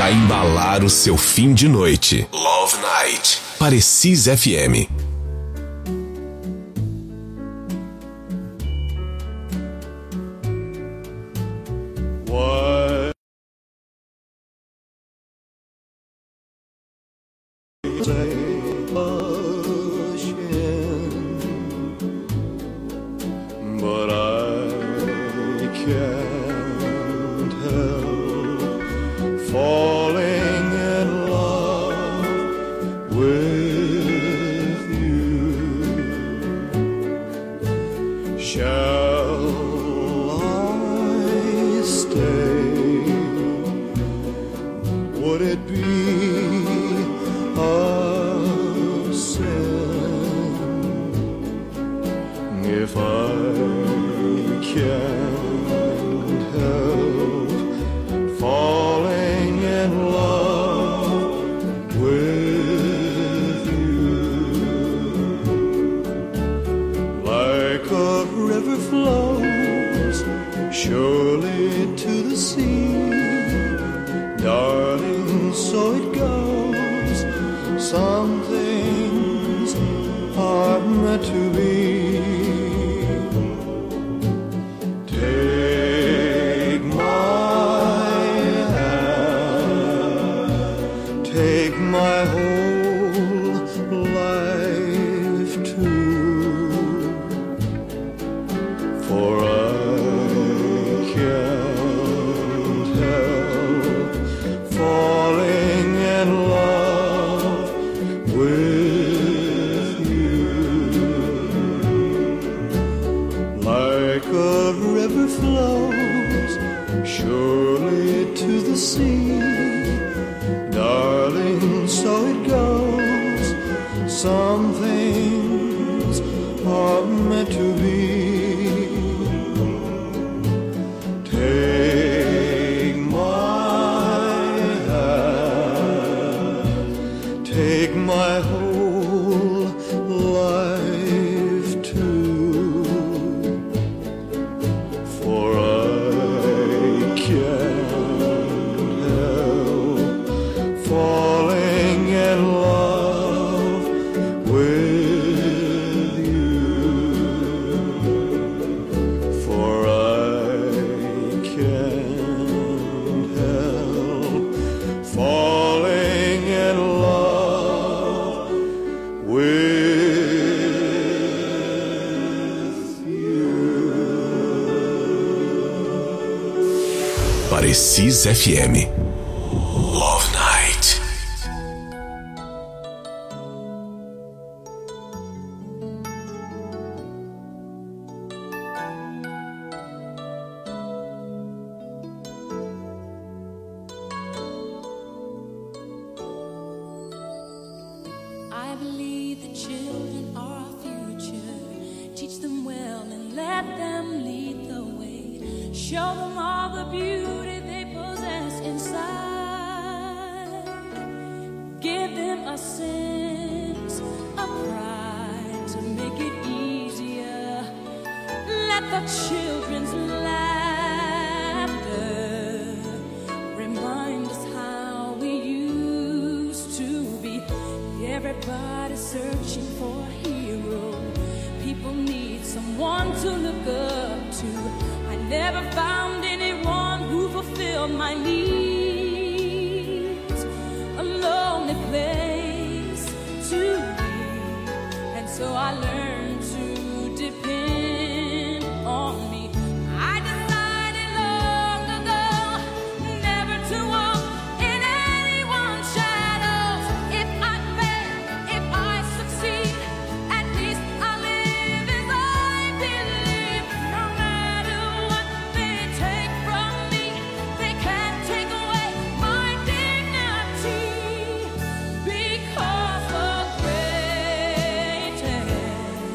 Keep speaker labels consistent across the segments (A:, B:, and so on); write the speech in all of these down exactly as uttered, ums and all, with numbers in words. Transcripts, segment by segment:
A: pra embalar o seu fim de noite. Love Night, Parecis F M. Parecis F M. Love Night.
B: I believe the children are our future. Teach them well and let them lead the way. Show them all the beauty inside. Give them a sense of pride to make it easier. Let the children's laughter remind us how we used to be. Everybody's searching for a hero. People need someone to look up to. I never found anyone who fulfilled my needs. A lonely place to be, and so I learned to depend on me. I decided long ago never to walk in anyone's shadows. If I fail, if I succeed, at least I live as I believe. No matter what they take from me, they can't take away my dignity, because the greatest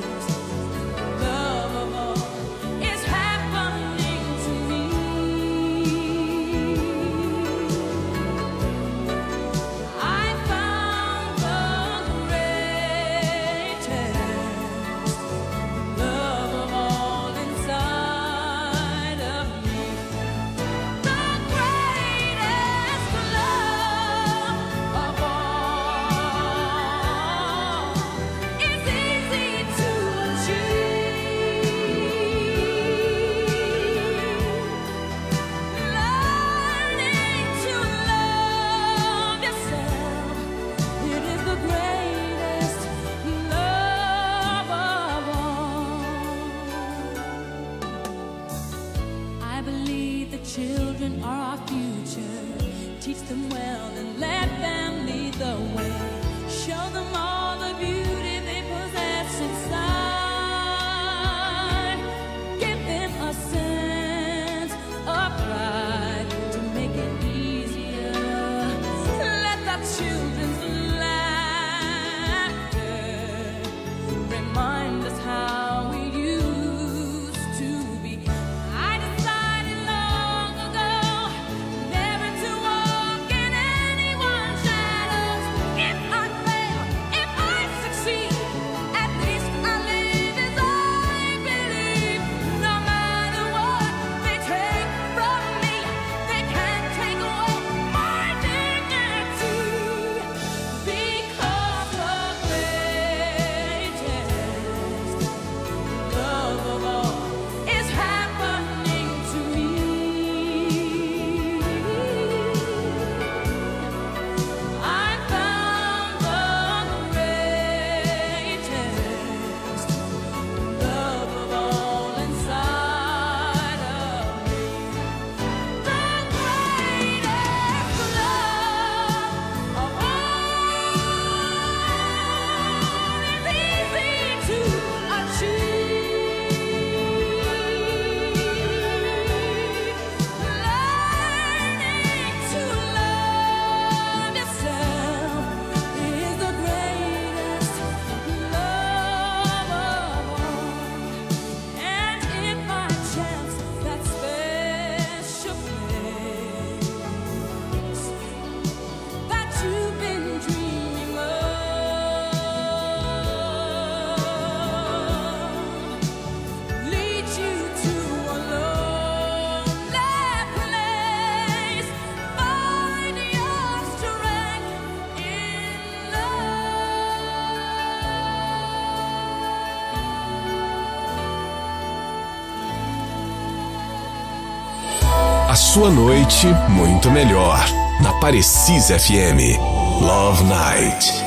A: A sua noite muito melhor. Na Parecisa F M. Love Night.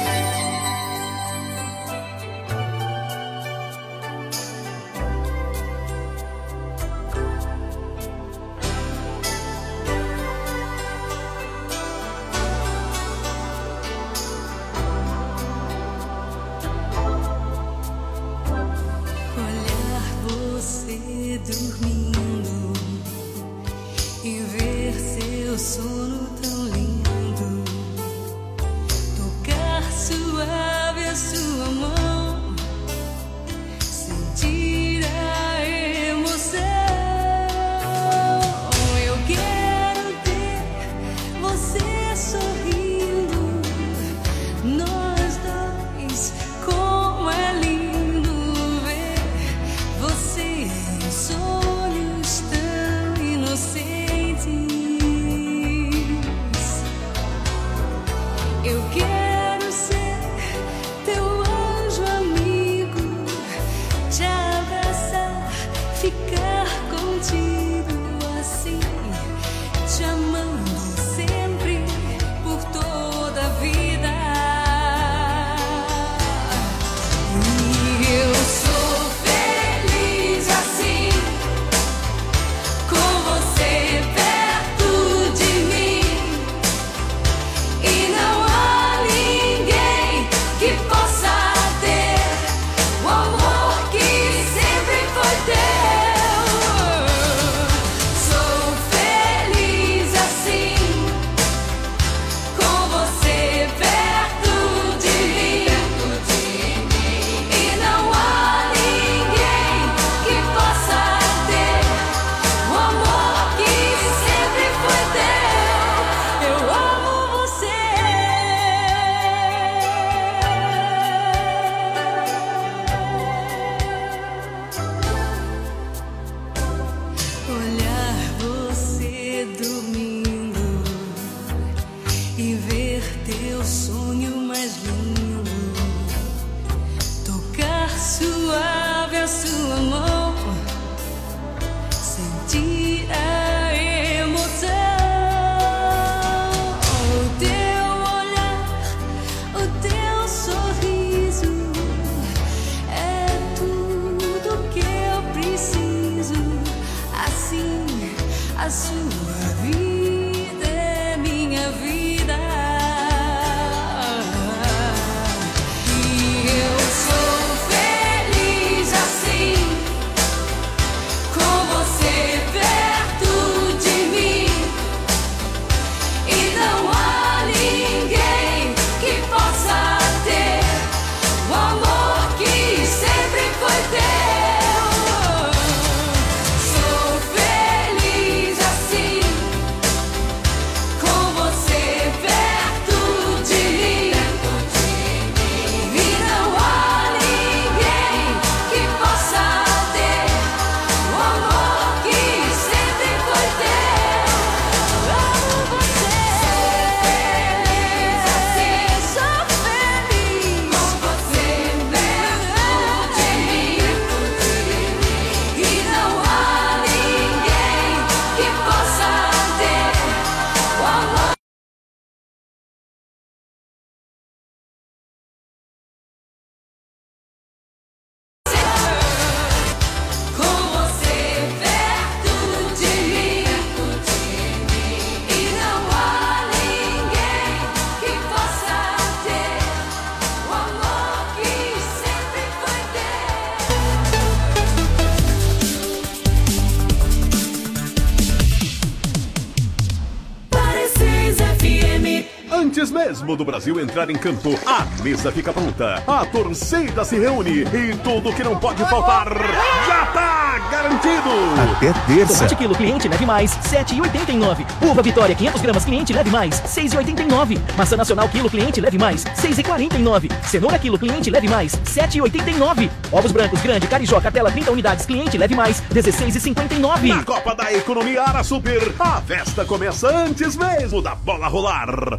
C: Antes mesmo do Brasil entrar em campo, a mesa fica pronta, a torcida se reúne e tudo que não pode faltar já tá garantido.
D: Até terça.
E: Tomate quilo cliente leve mais, sete reais e oitenta e nove centavos. Uva Vitória quinhentos gramas cliente leve mais, seis reais e oitenta e nove centavos. Maçã nacional quilo cliente leve mais, seis reais e quarenta e nove centavos. Cenoura quilo cliente leve mais, sete reais e oitenta e nove centavos. Ovos brancos grande Carijó cartela trinta unidades cliente leve mais, dezesseis reais e cinquenta e nove centavos.
C: Na Copa da Economia Ara Super, a festa começa antes mesmo da bola rolar.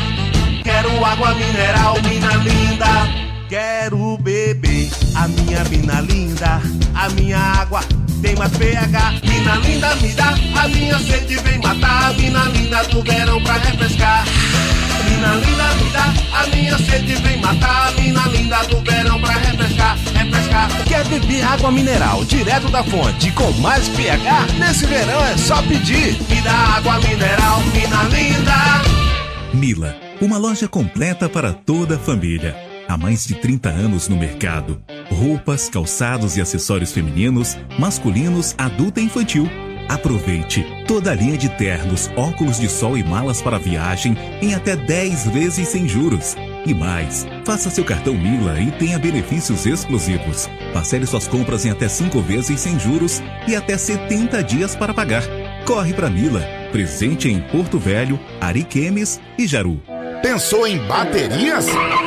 F: Quero água mineral, mina linda. Quero beber a minha mina linda. A minha água tem mais pH. Mina linda, me dá, a minha sede vem matar. A mina linda do verão pra refrescar. Mina linda, me dá, a minha sede vem matar. A mina linda do verão pra refrescar, refrescar.
D: Quer beber água mineral direto da fonte com mais pH? Nesse verão é só pedir.
F: Me dá água mineral, mina linda.
G: Mila, uma loja completa para toda a família. Há mais de trinta anos no mercado. Roupas, calçados e acessórios femininos, masculinos, adulto e infantil. Aproveite toda a linha de ternos, óculos de sol e malas para viagem em até dez vezes sem juros. E mais, faça seu cartão Mila e tenha benefícios exclusivos. Parcele suas compras em até cinco vezes sem juros e até setenta dias para pagar. Corre para Mila, presente em Porto Velho, Ariquemes e Jaru.
H: Pensou em baterias?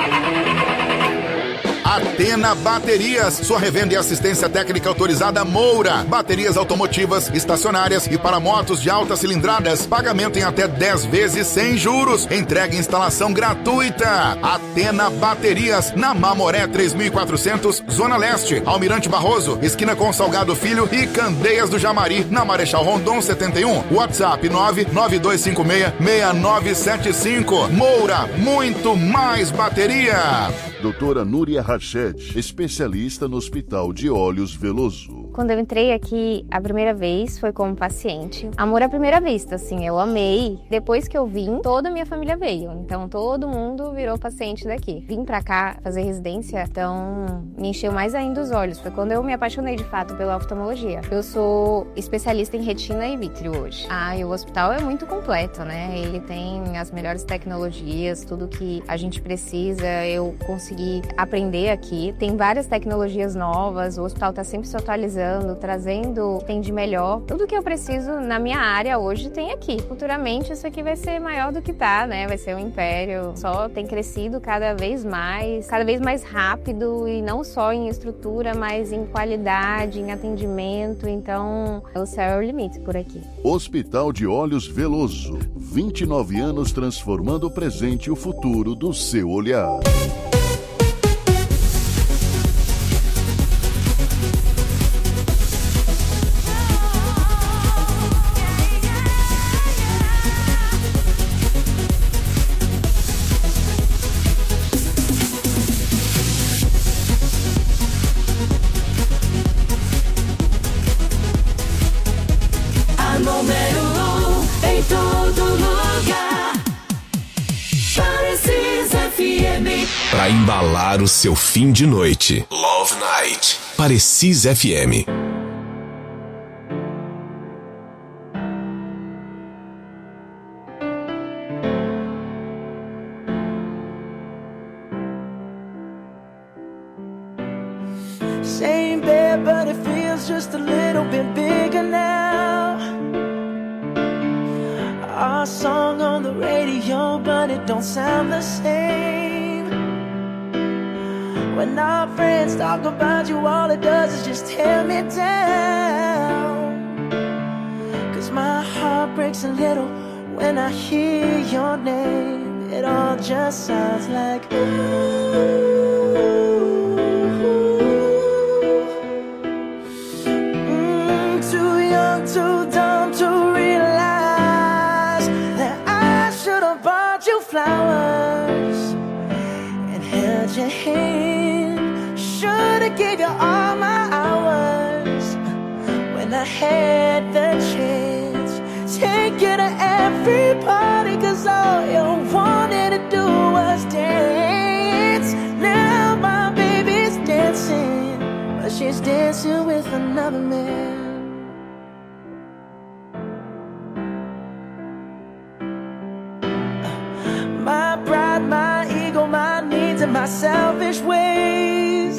H: Atena Baterias, sua revenda e assistência técnica autorizada Moura. Baterias automotivas, estacionárias e para motos de altas cilindradas. Pagamento em até dez vezes sem juros. Entrega e instalação gratuita. Atena Baterias, na Mamoré três mil e quatrocentos, Zona Leste. Almirante Barroso, esquina com Salgado Filho e Candeias do Jamari, na Marechal Rondon setenta e um. WhatsApp nove nove dois cinco seis, seis nove sete cinco. Moura, muito mais bateria.
I: Doutora Núria Rached, especialista no Hospital de Olhos Veloso.
J: Quando eu entrei aqui a primeira vez foi como paciente. Amor à primeira vista, assim, eu amei. Depois que eu vim, toda a minha família veio. Então todo mundo virou paciente daqui. Vim pra cá fazer residência, então me encheu mais ainda os olhos. Foi quando eu me apaixonei de fato pela oftalmologia. Eu sou especialista em retina e vítreo hoje. Ah, e o hospital é muito completo, né? Ele tem as melhores tecnologias, tudo que a gente precisa. Eu consegui aprender aqui. Tem várias tecnologias novas, o hospital tá sempre se atualizando, trazendo o que tem de melhor. Tudo que eu preciso na minha área hoje tem aqui. Futuramente isso aqui vai ser maior do que tá, né? Vai ser um império. Só tem crescido cada vez mais, cada vez mais rápido e não só em estrutura, mas em qualidade, em atendimento. Então, o céu é o limite por aqui.
I: Hospital de Olhos Veloso. vinte e nove anos transformando o presente e o futuro do seu olhar.
A: Para embalar o seu fim de noite. Love Night. Parecis F M.
K: Same bed, but it feels just a little bit bigger now. Our song on the radio, but it don't sound the same. When our friends talk about you, all it does is just tear me down. Cause my heart breaks a little when I hear your name. It all just sounds like ooh. Mm, too young, too dumb to realize that I should have bought you flowers and held your hand. Should've gave you all my hours when I had the chance. Take you to every party, cause all you wanted to do was dance. Now my baby's dancing, but she's dancing with another man. My pride, my ego, my needs and my selfish ways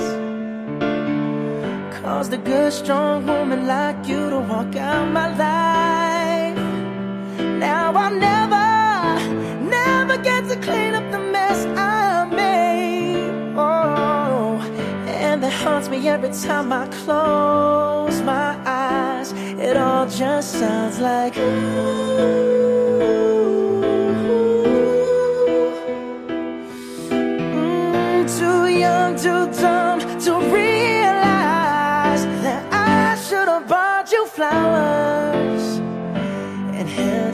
K: caused a good, strong woman like you to walk out my life. Now I'll never, never get to clean up the mess I made. Oh, and that haunts me every time I close my eyes. It all just sounds like ooh. Too young, too dumb to realize that I should have bought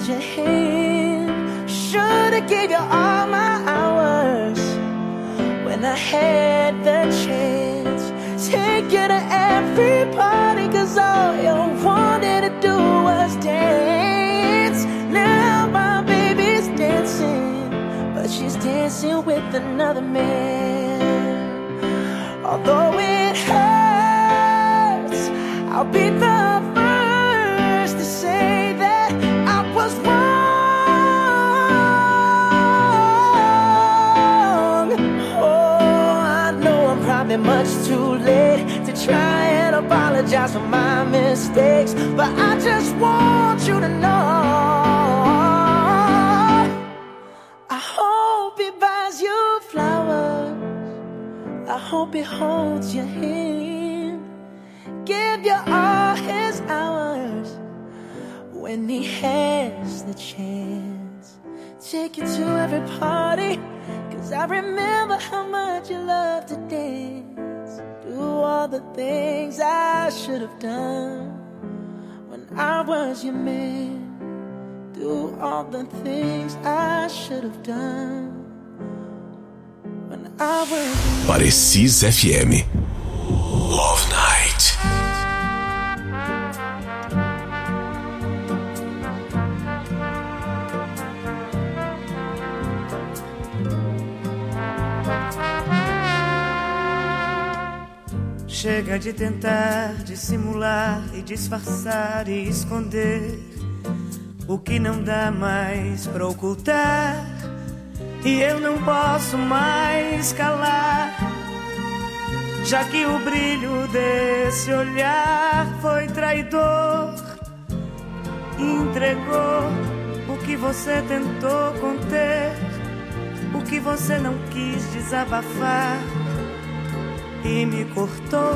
K: held your hand. Should've gave you all my hours when I had the chance. Take you to every party, cause all you wanted to do was dance. Now my baby's dancing, but she's dancing with another man. Although it hurts, I'll be the first to say that I was wrong. Oh, I know I'm probably much too late to try and apologize for my mistakes, but I just want you to know I hope he buys you flowers, I hope he holds your hand, give you all his hours when he has the chance. Take you to every party, cause I remember how much you love to dance. Do all the things I should have done when I was your man. Do all the things I should have done when I was your man.
A: Parecis F M. Love Night.
L: Chega de tentar dissimular e disfarçar e esconder o que não dá mais pra ocultar. E eu não posso mais calar, já que o brilho desse olhar foi traidor. Entregou o que você tentou conter, o que você não quis desabafar, e me cortou.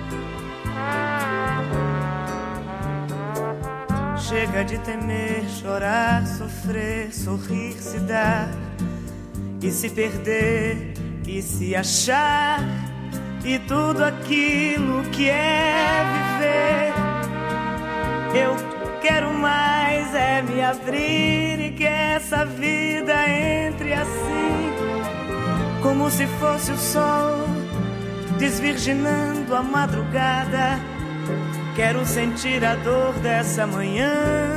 L: Chega de temer, chorar, sofrer, sorrir, se dar e se perder e se achar, e tudo aquilo que é viver. Eu quero mais é me abrir e que essa vida entre assim, como se fosse o sol desvirginando a madrugada. Quero sentir a dor dessa manhã,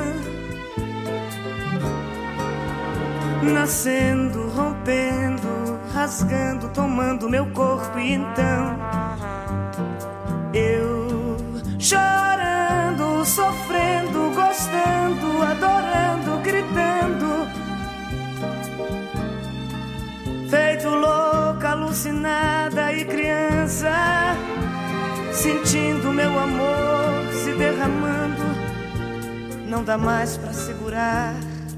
L: nascendo, rompendo, rasgando, tomando meu corpo. E então eu chorando, sofrendo, gostando, adorando, gritando, feito louca, alucinada e criança, sentindo meu amor se derramando. Não dá mais pra segurar,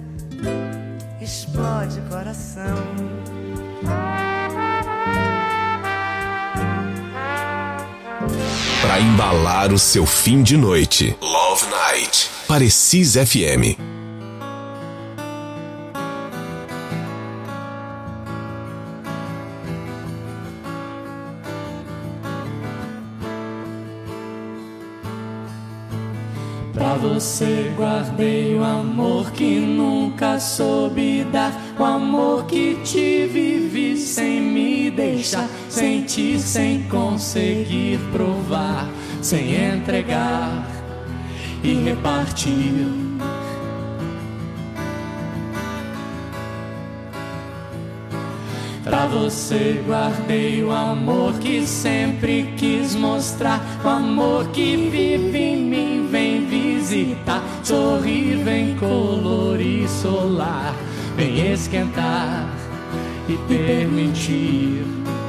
L: explode coração.
A: Pra embalar o seu fim de noite. Love Night. Parecis F M.
M: Pra você guardei o amor que nunca soube dar, o amor que te vivi sem me deixar sentir, sem conseguir provar, sem entregar e repartir. Pra você guardei o amor que sempre quis mostrar, o amor que vive em mim, vem visitar, sorrir, vem colorir, solar, vem esquentar e permitir.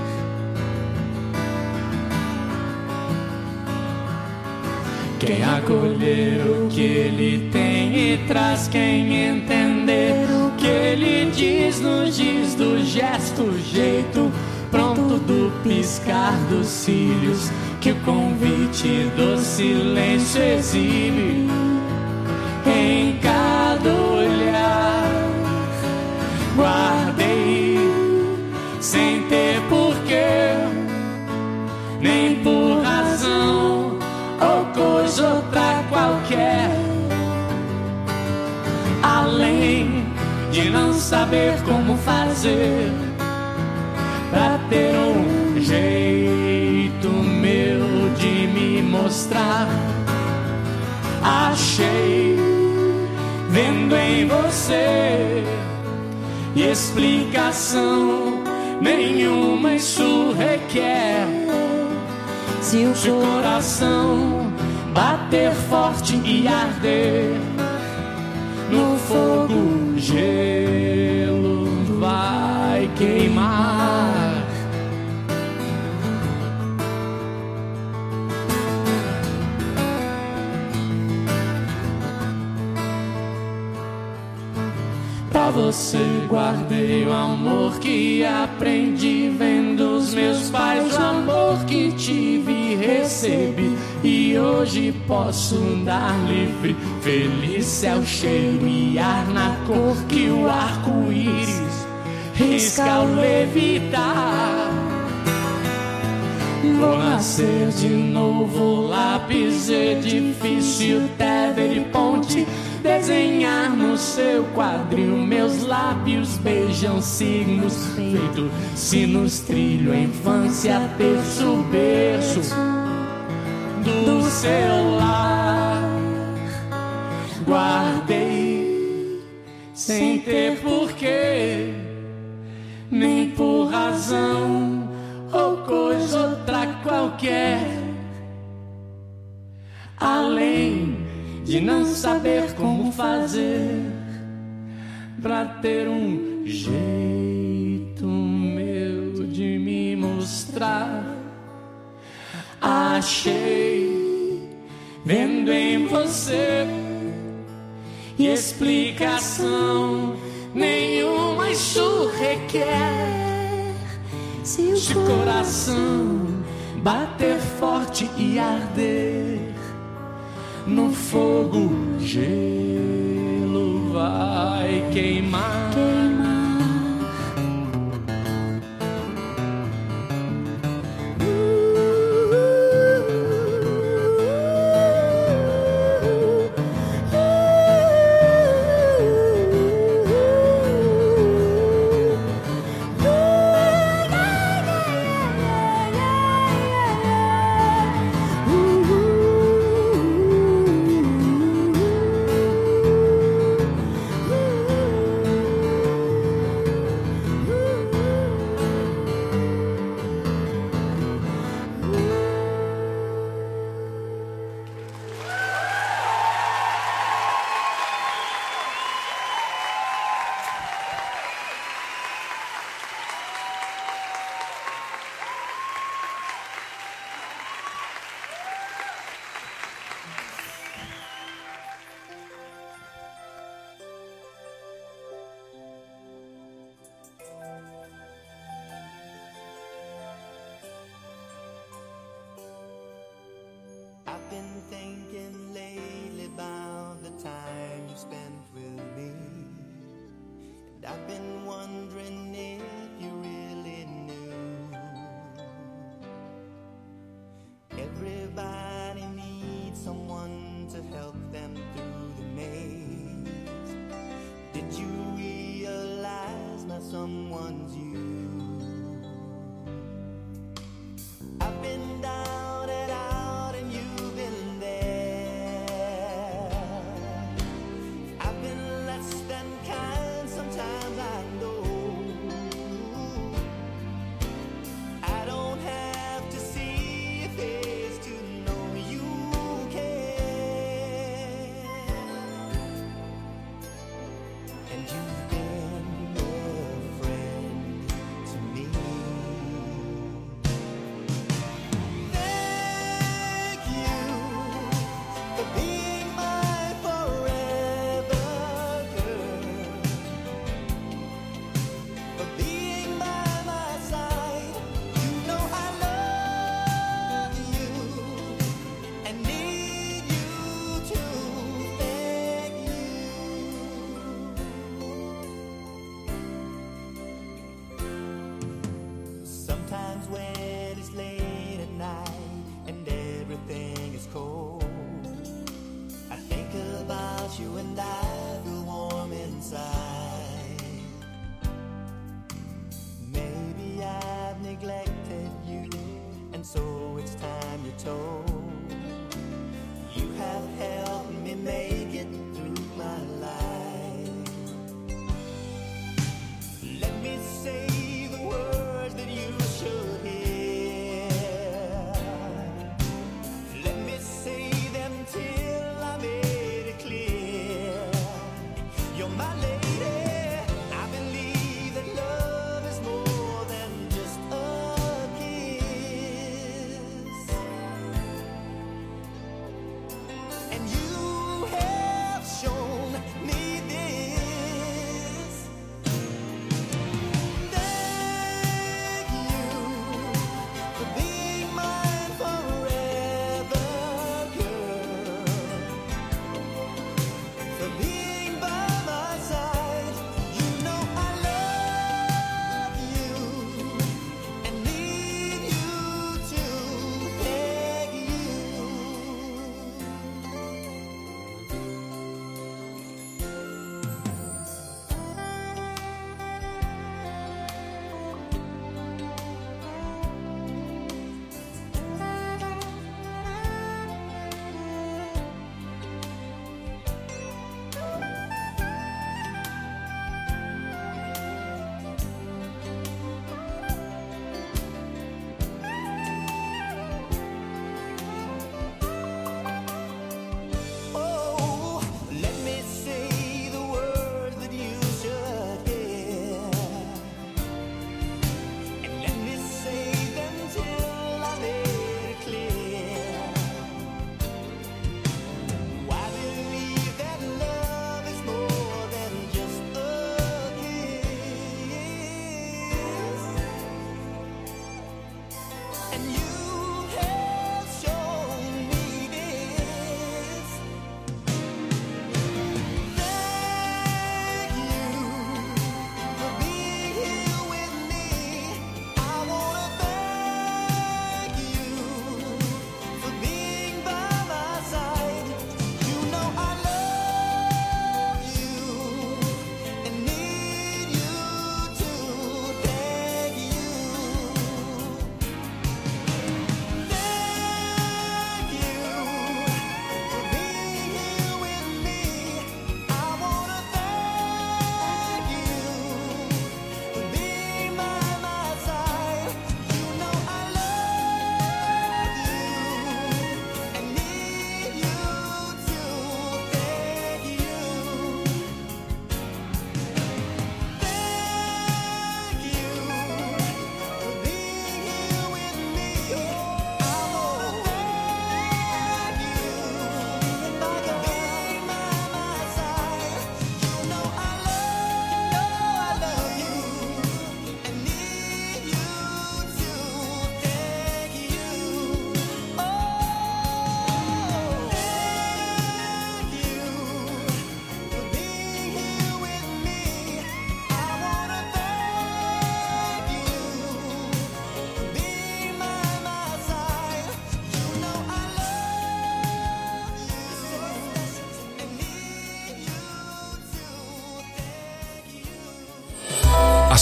M: Quem acolher o que ele tem e traz, quem entender o que ele diz, nos diz do gesto, jeito pronto do piscar dos cílios, que o convite do silêncio exibe em cada olhar. Guardei sem ter porquê, nem por razão ou coisa outra qualquer, além não saber como fazer pra ter um jeito meu de me mostrar. Achei, vendo em você, explicação nenhuma isso requer. Se o coração bater forte e arder, no fogo gelo vai queimar. Pra você guardei o amor que aprendi vendo os meus pais, o amor que tive e recebi, e hoje posso andar livre, feliz, céu cheio e ar na cor que o arco-íris risca ao levitar. Vou nascer de novo, lápis, edifício, tether e ponte, desenhar no seu quadril, meus lábios beijam signos, feito sinos, trilho, a infância, terço, berço do seu lar. Guardei sem ter porquê, nem por razão ou coisa outra qualquer, além de não saber como fazer pra ter um jeito meu de me mostrar. Achei, vendo em você, explicação nenhuma isso requer. Se o coração bater forte e arder, no fogo gelo vai queimar.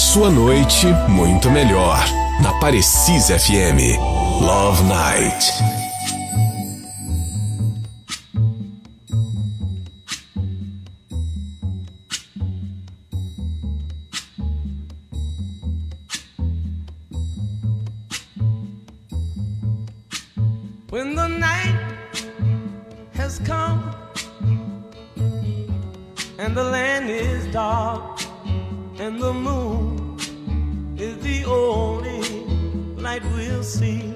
A: sua noite muito melhor. Na Parecis F M. Love Night.
L: When the night has come and the land is dark and the moon is the only light we'll see.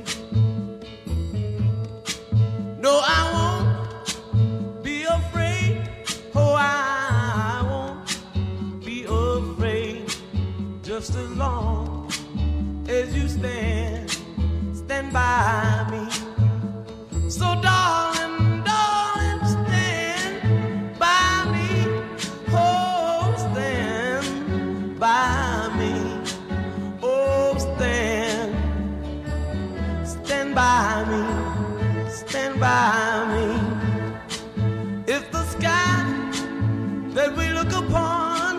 L: No, I won't be afraid. Oh, I won't be afraid. Just as long as you stand, stand by me. So darling, darling, stand by me. Oh, stand by me. Oh, stand, stand by me. Stand by me. If the sky that we look upon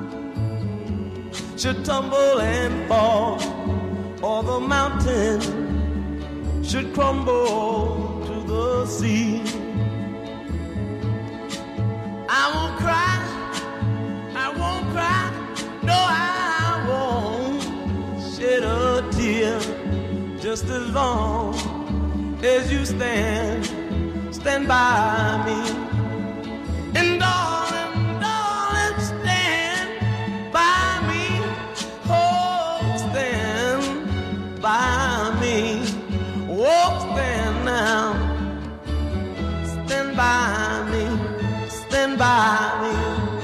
L: should tumble and fall, or the mountain should crumble to the sea, I won't cry, I won't cry, no, I won't shed a tear. Just as long as you stand, stand by me. And darling, darling, stand by me. Oh, stand by me. Oh, stand now. Stand by me. Stand by me.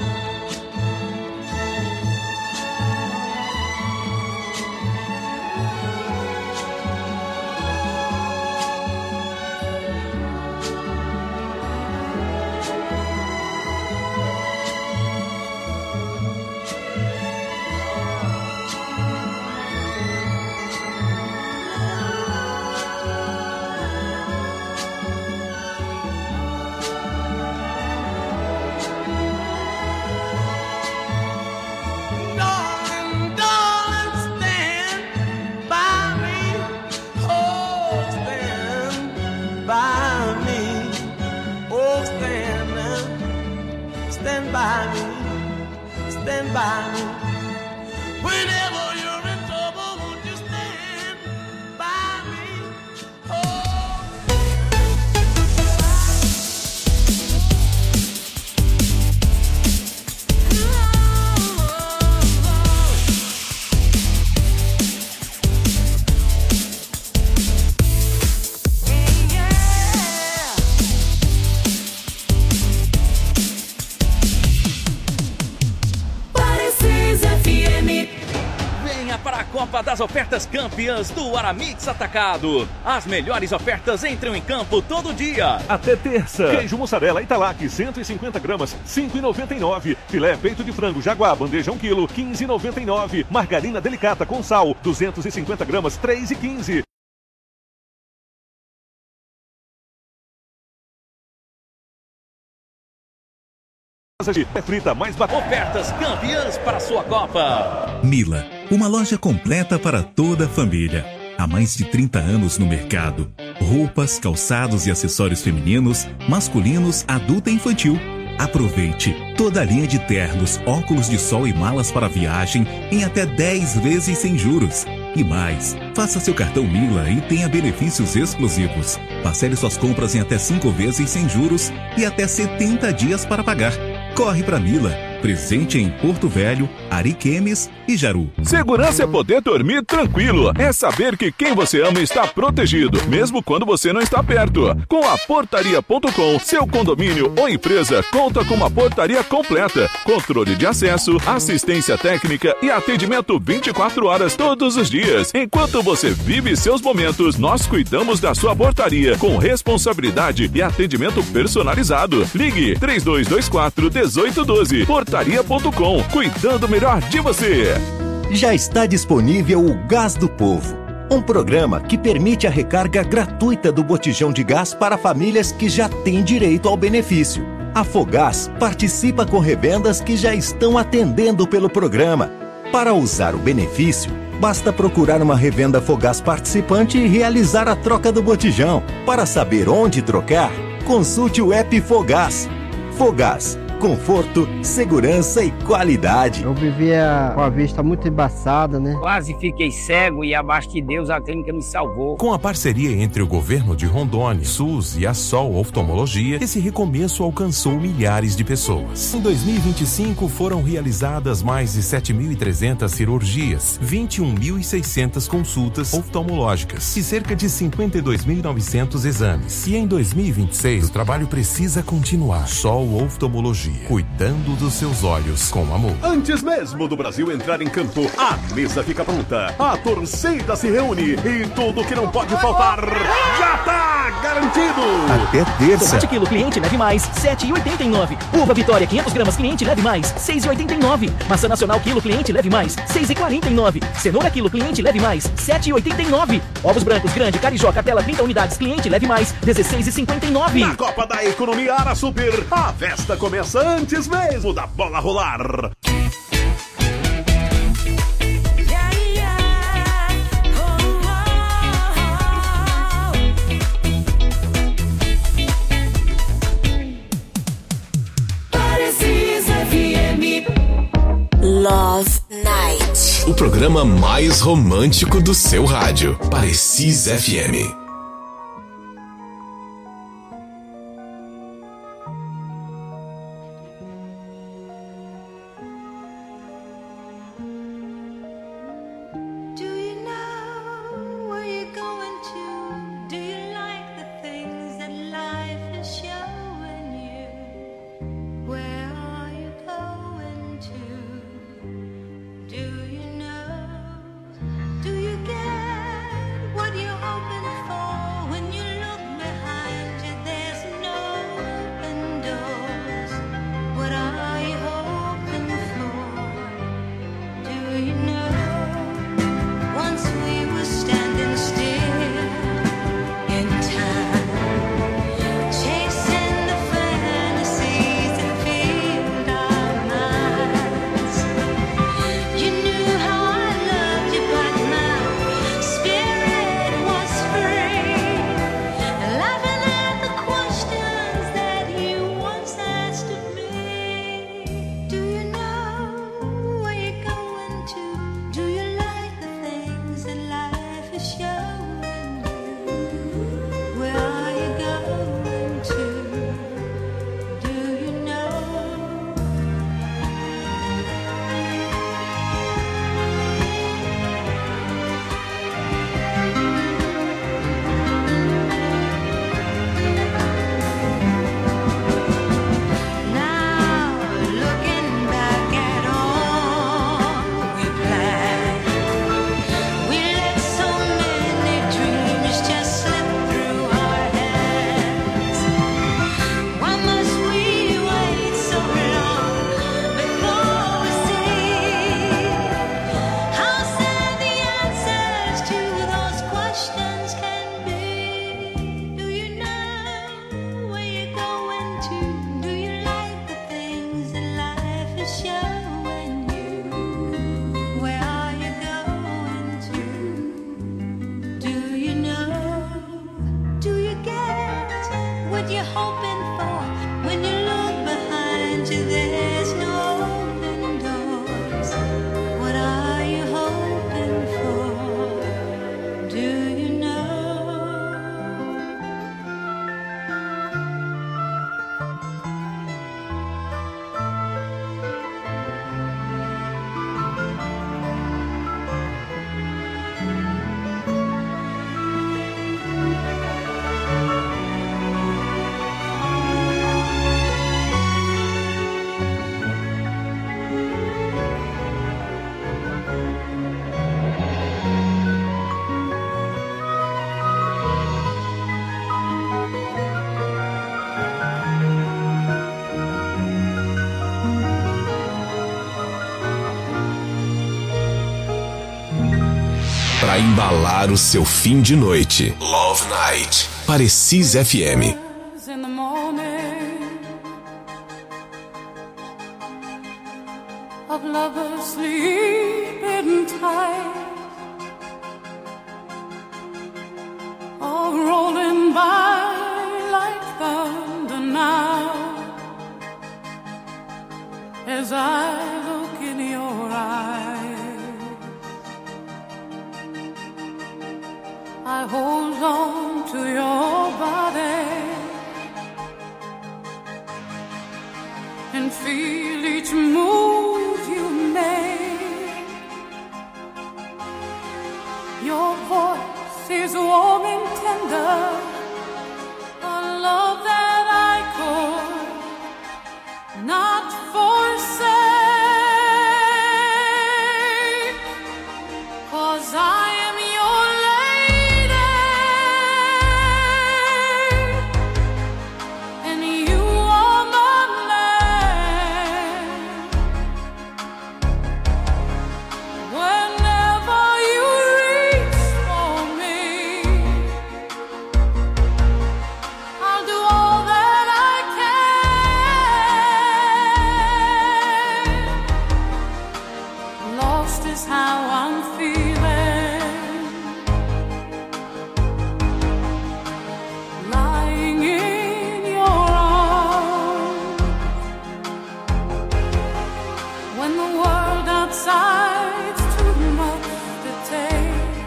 L: Stand by me, stand by me. Whenever you're in trouble, won't you stand by me? Oh.
E: Para a Copa das Ofertas Campeãs do Aramix Atacado. As melhores ofertas entram em campo todo dia.
C: Até terça. Queijo mussarela Italac, cento e cinquenta gramas, cinco reais e noventa e nove centavos. Filé peito de frango Jaguar, bandeja um quilo, quinze reais e noventa e nove centavos. Margarina delicata com sal, duzentas e cinquenta gramas, três reais e quinze centavos. É frita mais barata.
E: Ofertas campeãs para sua Copa.
G: Mila, uma loja completa para toda a família. Há mais de trinta anos no mercado. Roupas, calçados e acessórios femininos, masculinos, adulto e infantil. Aproveite toda a linha de ternos, óculos de sol e malas para viagem em até dez vezes sem juros. E mais, faça seu cartão Mila e tenha benefícios exclusivos. Parcele suas compras em até cinco vezes sem juros e até setenta dias para pagar. Corre pra Mila. Presente em Porto Velho, Ariquemes e Jaru.
N: Segurança é poder dormir tranquilo. É saber que quem você ama está protegido, mesmo quando você não está perto. Com a portaria ponto com, seu condomínio ou empresa conta com uma portaria completa, controle de acesso, assistência técnica e atendimento vinte e quatro horas todos os dias. Enquanto você vive seus momentos, nós cuidamos da sua portaria com responsabilidade e atendimento personalizado. Ligue três dois dois quatro, um oito um dois. portaria ponto com, cuidando melhor de você.
O: Já está disponível o Gás do Povo, um programa que permite a recarga gratuita do botijão de gás para famílias que já têm direito ao benefício. A Fogás participa com revendas que já estão atendendo pelo programa. Para usar o benefício, basta procurar uma revenda Fogás participante e realizar a troca do botijão. Para saber onde trocar, consulte o app Fogás. Fogás, conforto, segurança e qualidade.
P: Eu vivia com a vista muito embaçada, né?
Q: Quase fiquei cego e abaixo de Deus a clínica me salvou.
R: Com a parceria entre o governo de Rondônia, SUS e a Sol Oftalmologia, esse recomeço alcançou milhares de pessoas. Em dois mil e vinte e cinco foram realizadas mais de sete mil e trezentas cirurgias, vinte e um mil e seiscentas consultas oftalmológicas e cerca de cinquenta e dois mil e novecentos exames. E em dois mil e vinte e seis o trabalho precisa continuar. Sol Oftalmologia, cuidando dos seus olhos com amor.
C: Antes mesmo do Brasil entrar em campo, a mesa fica pronta, a torcida se reúne e tudo que não pode faltar já tá garantido.
O: Até terça.
E: Tomate quilo cliente leve mais, sete reais e oitenta e nove centavos. Uva Vitória quinhentas gramas cliente leve mais, seis reais e oitenta e nove centavos. Maçã nacional quilo cliente leve mais, seis reais e quarenta e nove centavos. Cenoura quilo cliente leve mais, sete reais e oitenta e nove centavos. Ovos brancos grande Carijó Catela trinta unidades cliente leve mais, dezesseis reais e cinquenta e nove centavos.
C: Na Copa da Economia Ara Super, a festa começa antes mesmo da bola rolar.
A: Love Night, o programa mais romântico do seu rádio. Parecis F M. Para embalar o seu fim de noite. Love Night. Parecis F M.
B: In the morning of lovers' sleep. as I look in your eyes, I hold on to your body and feel each move you make. Your voice is warm and tender, a love that I could not forsake, 'cause I am your lady and you are my man. Whenever you reach for me, I'll do all that I can. Lost is how I'm feeling, lying in your arms. When the world outside's too much to take,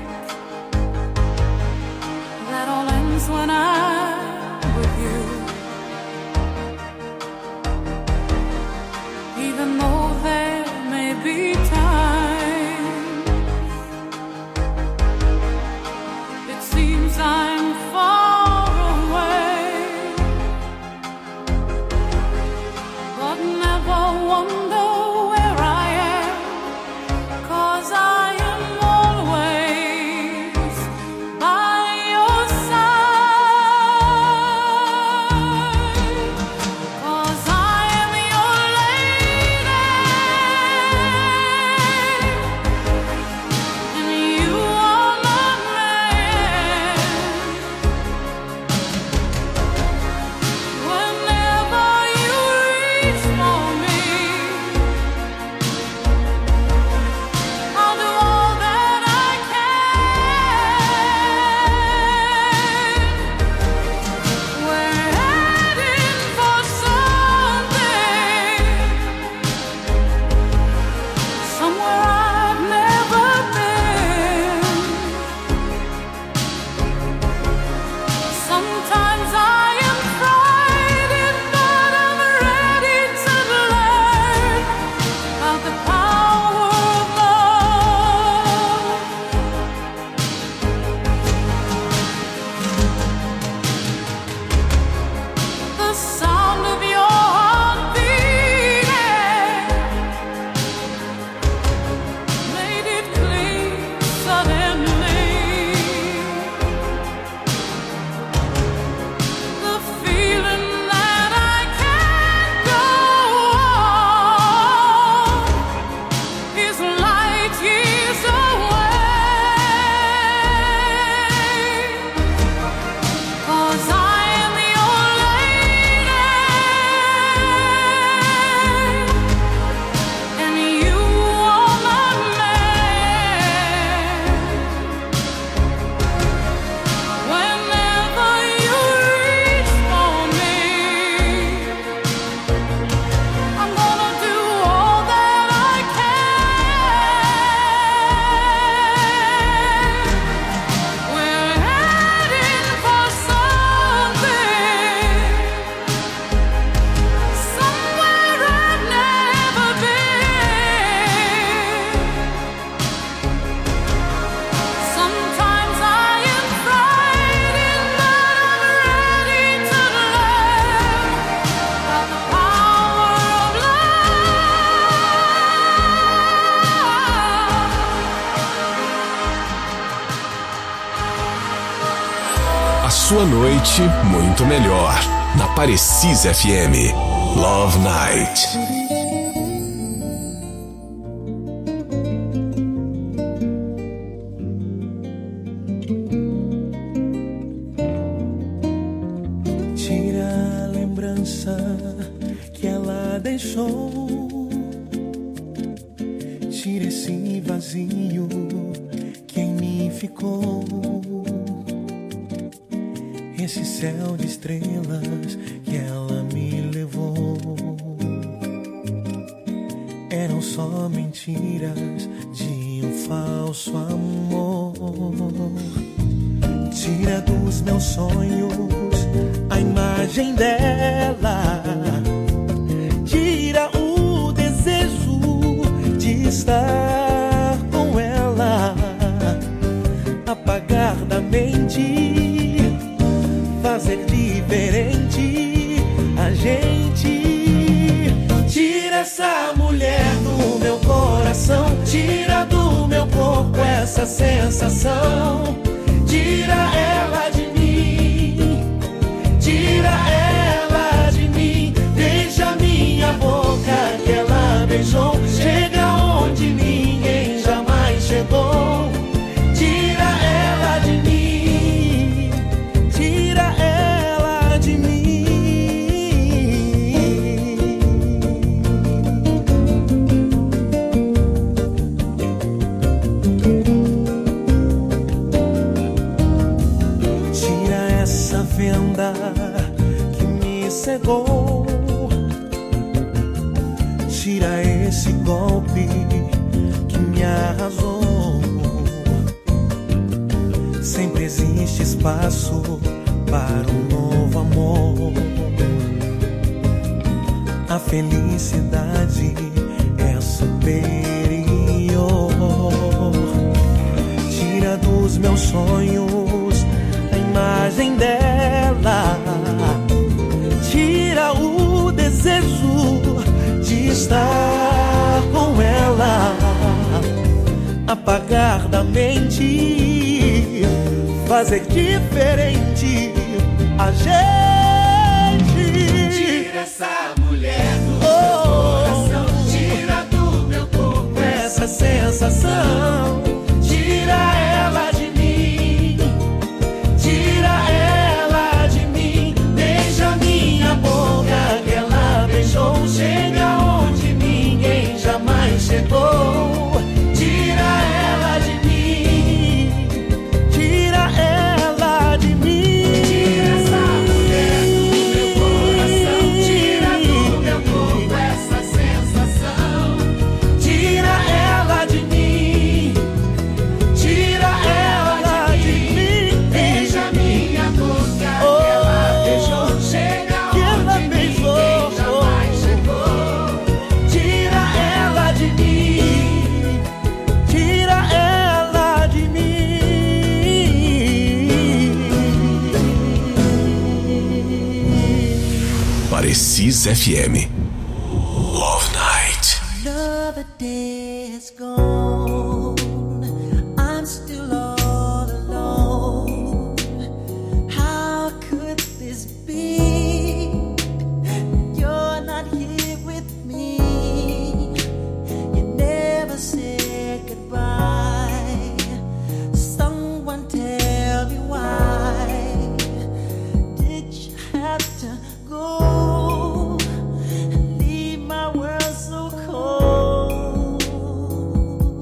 B: that all ends when I'm with you. Even though there may be times it seems I'm far away, but never wonder where I am, 'cause I am always by your side, 'cause I am your lady and you are my man. Whenever you reach for me, I'll do all that I can. We're heading for something, somewhere I've never been. Sometimes I am frightened, but I'm ready to learn about the power of love. The sound of your heart beating made it clear suddenly. The feeling that I can't go on is light years away, 'cause I am your lady and you are my man. Whenever you reach for me, I'm gonna do all that I can. We're heading for something, somewhere I've never been. Sometimes I am frightened, but I'm ready to learn about the power of
A: A sua noite muito melhor na Parecis F M. Love Night.
K: Tira a lembrança que ela deixou, tira esse vazio que em mim ficou, esse céu de estrelas que ela me levou. só mentiras de um falso amor. Tira dos meus sonhos a imagem dela. Tira o desejo de estar com ela. Apagar da mente, fazer diferente a gente. Tira essa mulher do meu coração, tira do meu corpo essa sensação. Tira ela de mim, tira ela de mim. Beija minha boca que ela beijou, chega onde ninguém jamais chegou. Tira ela de mim, tira ela de mim. Venda que me cegou, tira esse golpe que me arrasou. Sempre existe espaço para um novo amor. A felicidade é superior. Tira dos meus sonhos a imagem dela. Tira o desejo de estar com ela. Apagar da mente, fazer diferente a gente.
F: Tira essa mulher do oh, meu coração, tira do meu corpo
K: essa sensação. Tira ela de mim, tira ela de mim. Beija minha boca que ela beijou, chega onde ninguém jamais chegou. Tira ela de mim, tira ela de mim.
F: Tira essa mulher do meu coração, tira do meu corpo essa sensação. Tira ela de mim, tira ela de mim. Beija minha boca que ela beijou, chega onde ninguém jamais chegou. Tira ela de mim, tira ela de mim.
A: Parecis F M. Love Night.
K: Another day is gone, I'm still all alone. How could this be? You're not here with me. You never said goodbye. Someone tell me why did you have to go and leave my world so cold?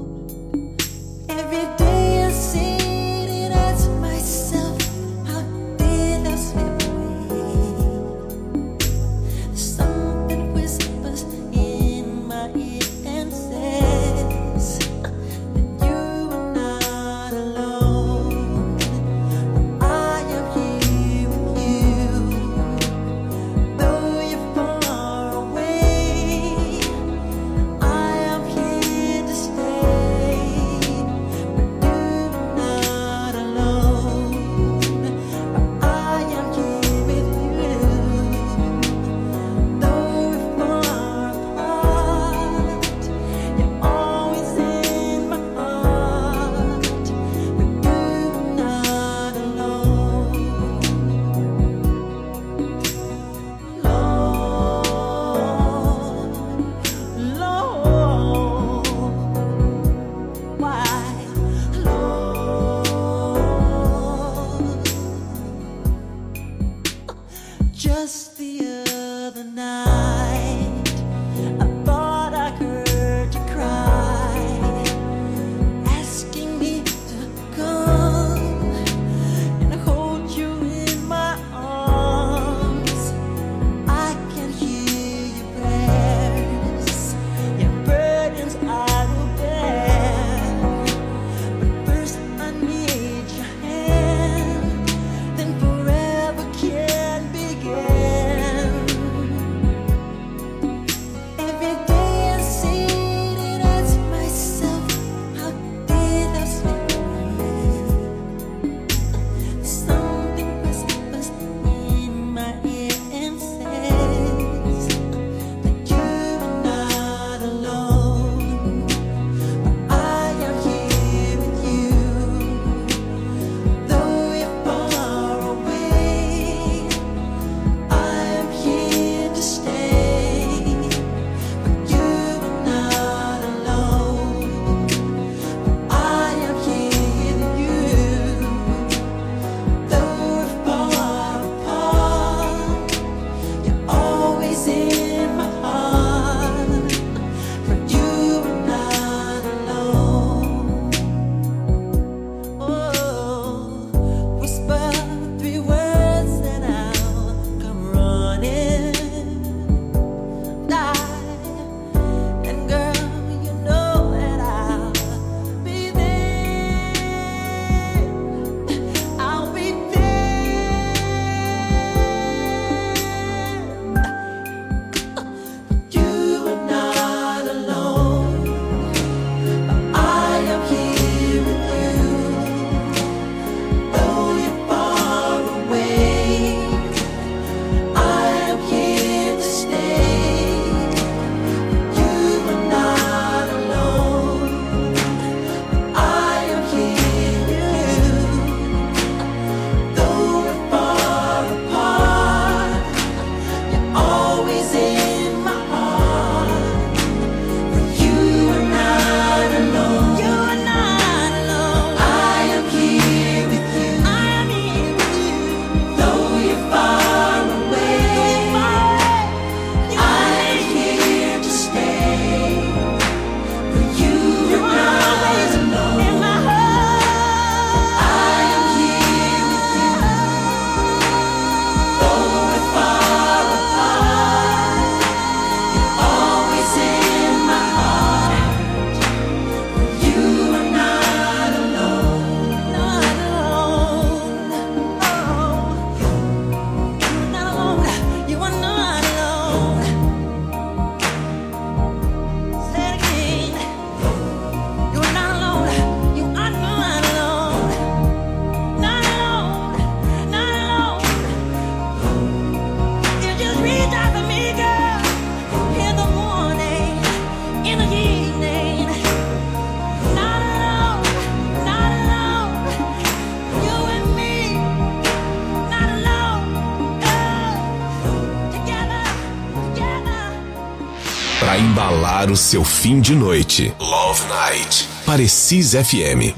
A: Pra embalar o seu fim de noite. Love Night. Parecis F M.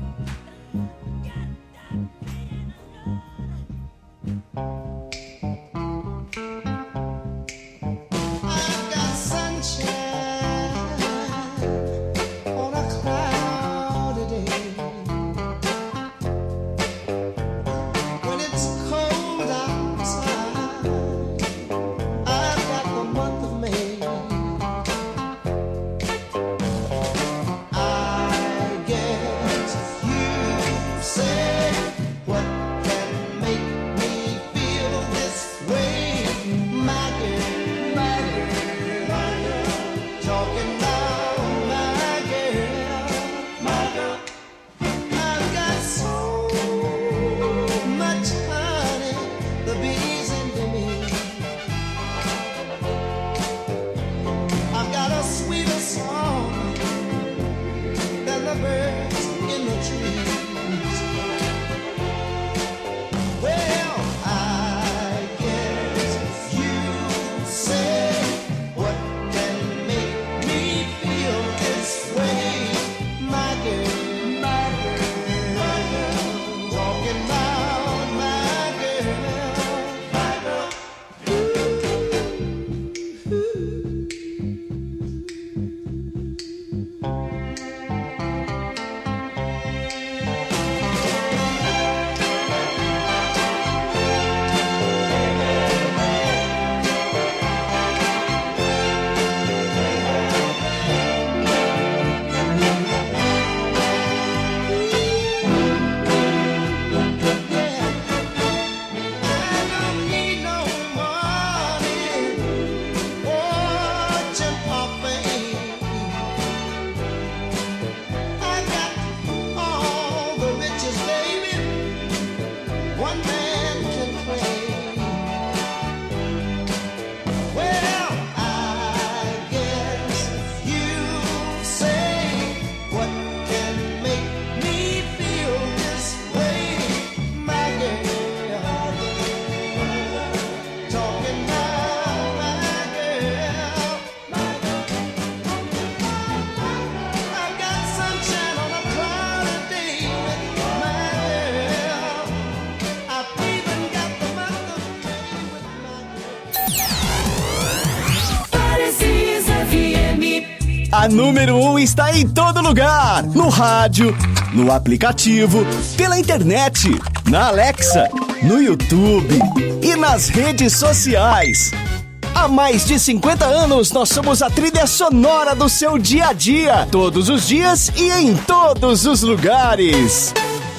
S: A número um está em todo lugar. No rádio, no aplicativo, pela internet, na Alexa, no YouTube e nas redes sociais. Há mais de cinquenta anos, nós somos a trilha sonora do seu dia a dia. Todos os dias e em todos os lugares.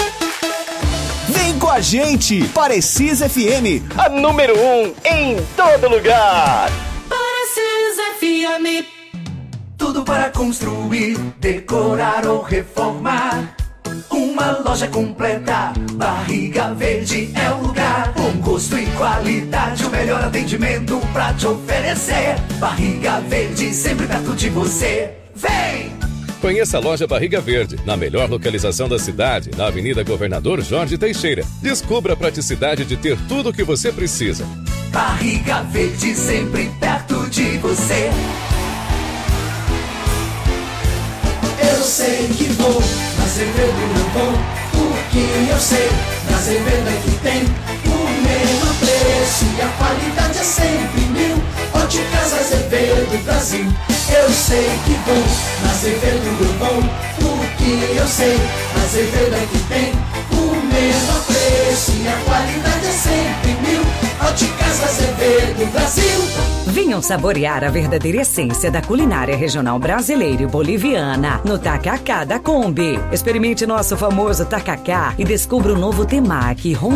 S: Vem com a gente, Parecis F M, a número um em todo lugar.
K: Parecis F M.
T: Tudo para construir, decorar ou reformar. Uma loja completa, Barriga Verde é o lugar. Bom gosto e qualidade, o melhor atendimento pra te oferecer. Barriga Verde, sempre perto de você. Vem!
U: Conheça a loja Barriga Verde, na melhor localização da cidade, na Avenida Governador Jorge Teixeira. Descubra a praticidade de ter tudo o que você precisa.
T: Barriga Verde, sempre perto de você. Eu sei que vou na Azevedo e não vou, porque eu sei, na Azevedo é que tem o menor preço e a qualidade é sempre mil. Óticas Azevedo Brasil. Eu sei que vou na Azevedo e não vou, porque eu sei, na Azevedo é que tem o menor preço e a qualidade é sempre mil. Óticas Azevedo Brasil.
V: Venham saborear a verdadeira essência da culinária regional brasileira e boliviana no Tacacá da Kombi. Experimente nosso famoso tacacá e descubra o novo temaki